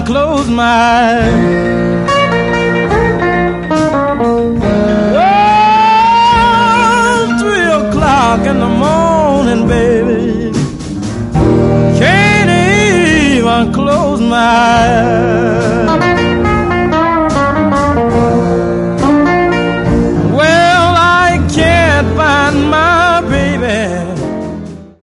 close my eyes. Oh, 3 o'clock in the morning, baby. Can't even close my eyes.